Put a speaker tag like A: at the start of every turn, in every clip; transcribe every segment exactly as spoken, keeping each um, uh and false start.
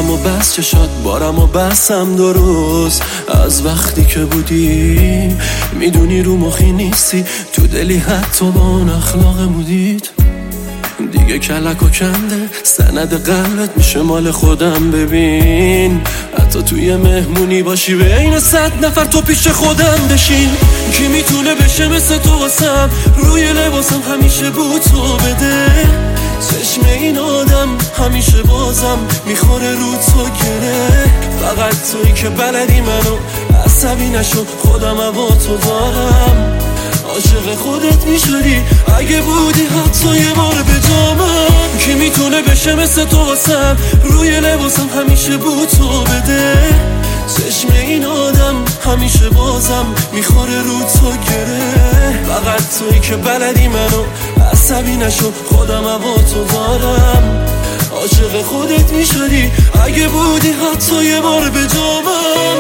A: بارم و بس چشات بارم و بسم درست از وقتی که بودی. میدونی رو مخی نیستی تو دلی حتی با اون اخلاق مودید. دیگه کلک و کنده سند قلبت میشه مال خودم. ببین حتی توی مهمونی باشی به این صد نفر تو پیش خودم بشین. کی میتونه بشه مثل تو واسم روی لباسم همیشه بود تو بده. چشم این آدم همیشه بازم میخوره رو تو گره. فقط تویی که بلدی منو عصبی نشو خودم با تو دارم. عاشق خودت میشدی اگه بودی حتی یه بار به جامم. کی میتونه بشه مثل تو واسم روی لباسم همیشه بود تو بده. چشم این آدم همیشه بازم میخوره رو تو گره. فقط تویی که بلدی منو عصبی نشو خودم با تو دارم. عاشق خودت میشدی اگه بودی حتی یه بار به جامم.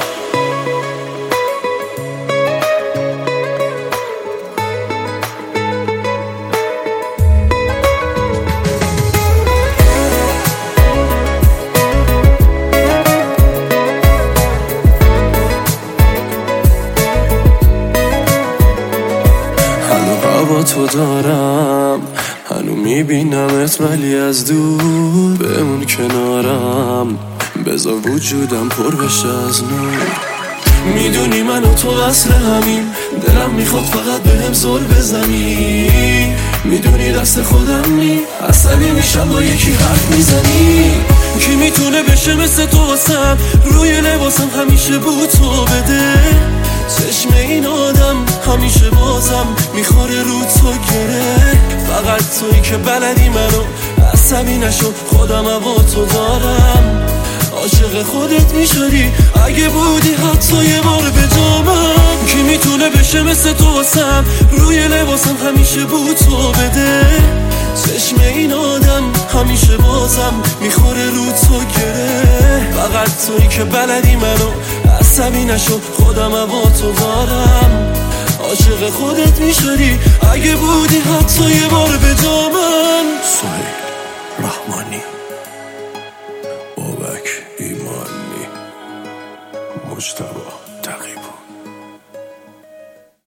A: با تو دارم هنو میبینمت ولی از دور بمون کنارم. بذار وجودم پر بشه از نور. میدونی من و تو اصل همین دلم میخواد فقط بهم زل بزنی. میدونی دست خودم نی عصبی میشم با یکی حرف میزنی. کی میتونه بشه مثل تو واسم روی لباسم همیشه بود تو بده. چشم این آدم همیشه بازم میخوره رو تو گره. فقط تویی که بلدی منو عصبی نشو خودم با تو دارم. عاشق خودت میشدی اگه بودی حتی یه بار به جامم. کی میتونه بشه مثل تو واسم روی لباسم همیشه بود تو بده. چشم این آدم همیشه بازم میخوره رو تو گره. فقط تویی که بلدی منو عصبی نشو خودم با تو دارم. عاشق خودت میشدی اگه بودی حتی یه بار به